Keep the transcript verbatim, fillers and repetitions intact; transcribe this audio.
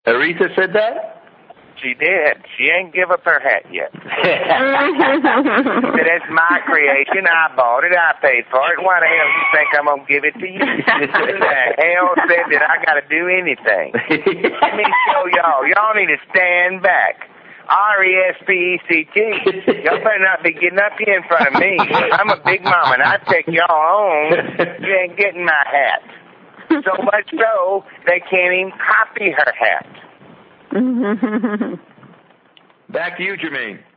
Aretha said that? She did. She ain't give up her hat yet. But it's my creation. I bought it. I paid for it. Why the hell do you think I'm going to give it to you? Who the hell said that I got to do anything? Let me show y'all. Y'all need to stand back. R E S P E C T. Y'all better not be getting up here in front of me. I'm a big mama, and I take y'all home. You ain't getting my hat. So much so, they can't even copy her hat. Back to you, Jermaine.